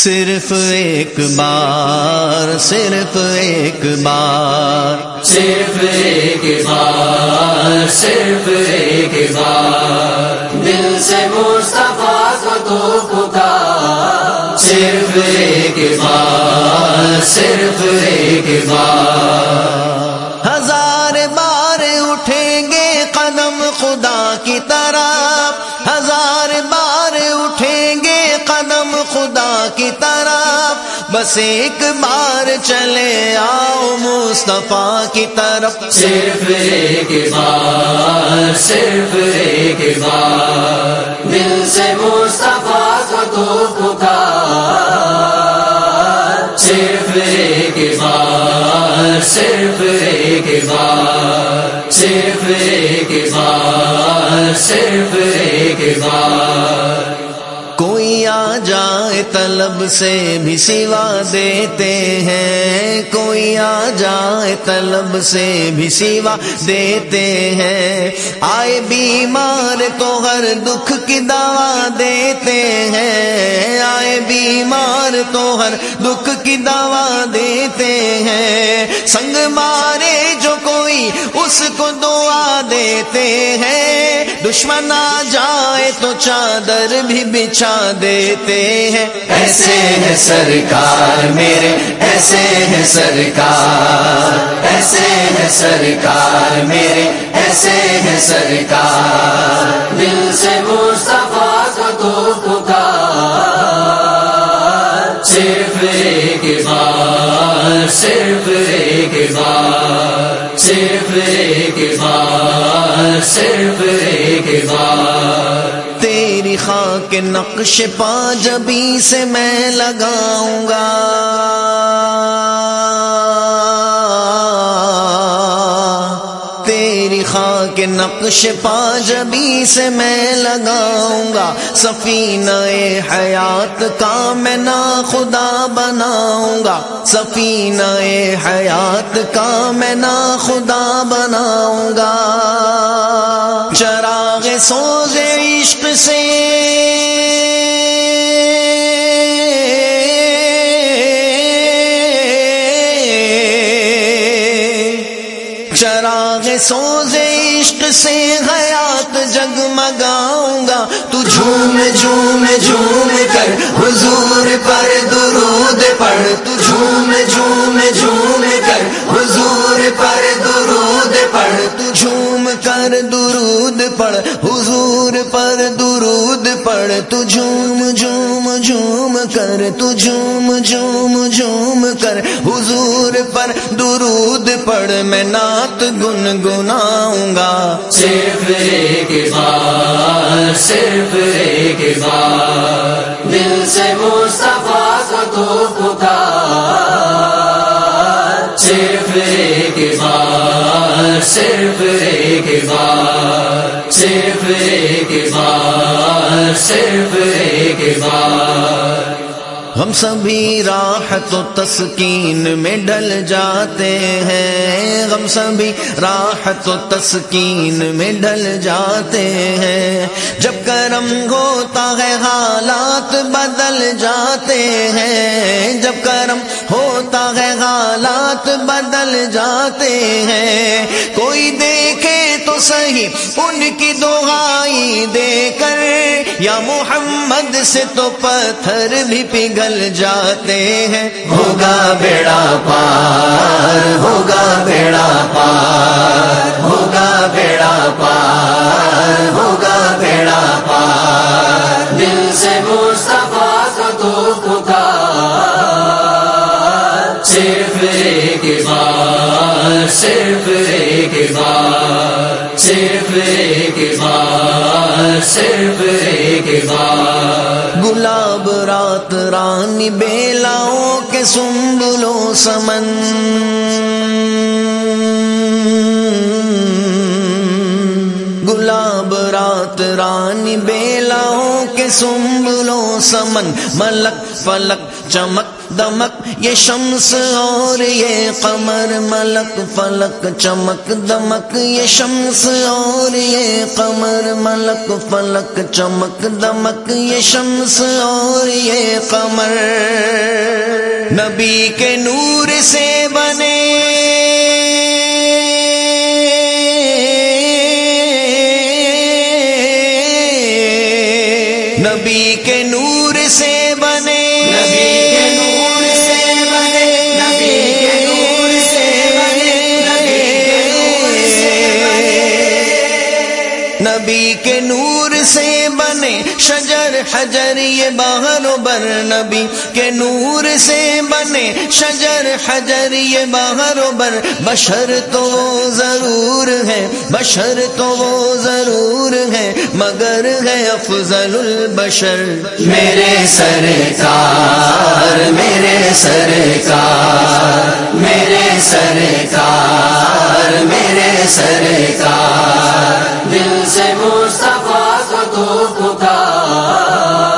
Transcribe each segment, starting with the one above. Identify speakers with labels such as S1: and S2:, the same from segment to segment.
S1: صرف ایک بار، صرف ایک بار،
S2: صرف ایک بار، صرف ایک بار دل سے مصطفیٰ کو تو پکار، صرف ایک بار، صرف ایک بار۔
S1: ہزار بار اٹھیں گے قدم خدا کی طرف، ہزار بار اٹھیں گے قدم خدا کی طرف، بس ایک بار چلے آؤ مصطفیٰ کی طرف۔
S2: صرف ایک بار، صرف ایک بار دل سے مصطفیٰ کو تو پکار، صرف ایک بار، صرف ایک بار، صرف ایک بار، صرف ایک بار۔
S1: کوئی آ جائے طلب سے بھی سوا دیتے ہیں، کوئی آ جائے طلب سے بھی سوا دیتے ہیں، آئے بیمار تو ہر دکھ کی دوا دیتے ہیں، آئے بیمار تو ہر دکھ کی دوا دیتے ہیں، سنگ مارے جو کوئی اس کو دعا دیتے ہیں، دشمن آ جائے تو چادر بھی بچھا دیتے ہیں۔
S2: ایسے ہے سرکار میرے، ایسے ہے سرکار، ایسے ہے سرکار میرے، ایسے ہے سرکار، دل سے مصطفیٰ کو تو پکار، صرف ایک بار، صرف ایک بار، صرف ایک بار، صرف ایک بار۔
S1: تیری خاک نقش پا جبی سے میں لگاؤں گا، تیری خاک نقش پا جبی سے میں لگاؤں گا، سفینہ حیات کا میں نا خدا بناؤں گا، سفینہ حیات کا میں نا خدا بناؤں گا، چراغ سوز عشق سے چراغ سوز عشق سے حیات جگمگاؤں گا، تو جھوم جھوم جھوم کر حضور پر درود پڑھ، تو جھوم جھوم جھوم کر حضور پر درود پڑھ، تو جھوم کر درود پڑھ حضور پر درود پڑھ، تو جھوم جھوم جھوم کر، تو جھوم جھوم جھوم کر حضور پر درود پڑھ، میں نعت گنگناؤں گا۔
S2: صرف ایک بار، صرف ایک بار دل سے مصطفیٰ کو تو پکار، صرف ایک بار، صرف ایک بار، صرف ایک بار، صرف ایک بار۔
S1: ہم سبھی راحت و تسکین میں ڈل جاتے ہیں، ہم سبھی راحت و تسکین میں ڈل جاتے ہیں، جب کرم ہوتا ہے حالات بدل جاتے ہیں، جب کرم ہوتا ہے حالات بدل جاتے ہیں، کوئی دیکھے تو صحیح ان کی دعائی دے کر، یا محمد سے تو پتھر بھی پگھل جاتے ہیں،
S2: ہوگا بیڑا پار، ہوگا بیڑا پار، ہوگا بیڑا پار، ہوگا بیڑا پار، دل سے مصطفیٰ کو تو پکار، صرف ایک بار، صرف ایک بار، صرف ایک بار، صرف ایک بار۔
S1: گلاب رات رانی بیلاؤں کے سنبلو سمن، گلاب رات رانی بیلاؤں کے سنبلو سمن، ملک فلک چمک دمک یہ شمس اور یہ قمر ملک فلک چمک دمک یہ شمس اور یہ قمر ملک فلک چمک دمک یہ شمس اور یہ قمر نبی کے نور سے بنے نبی کے نور سے بنے
S2: نبی کے نور سے بنے نبی کے نور سے بنے
S1: نبی کے نور سے بنے شجر حجر یہ باہر و بر نبی کے نور سے بنے شجر حجر یہ باہر و بر بشر تو وہ ضرور ہے بشر تو وہ ضرور ہے مگر ہے افضل البشر
S2: میرے سرکار میرے سرکار میرے سرکار میرے سرکار دل سے مصطفیٰ کو تو پکار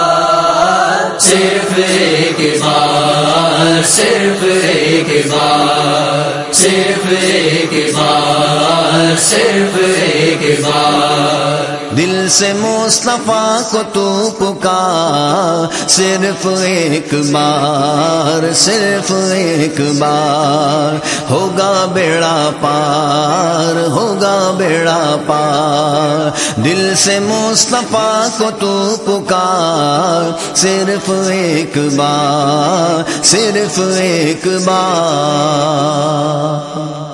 S2: صرف ایک بار صرف ایک بار صرف ایک بار صرف ایک بار
S1: دل سے مصطفیٰ کو تو پکار صرف ایک بار صرف ایک بار ہوگا بیڑا پار ہوگا بیڑا پار دل سے مصطفیٰ کو تو پکار صرف ایک بار صرف ایک بار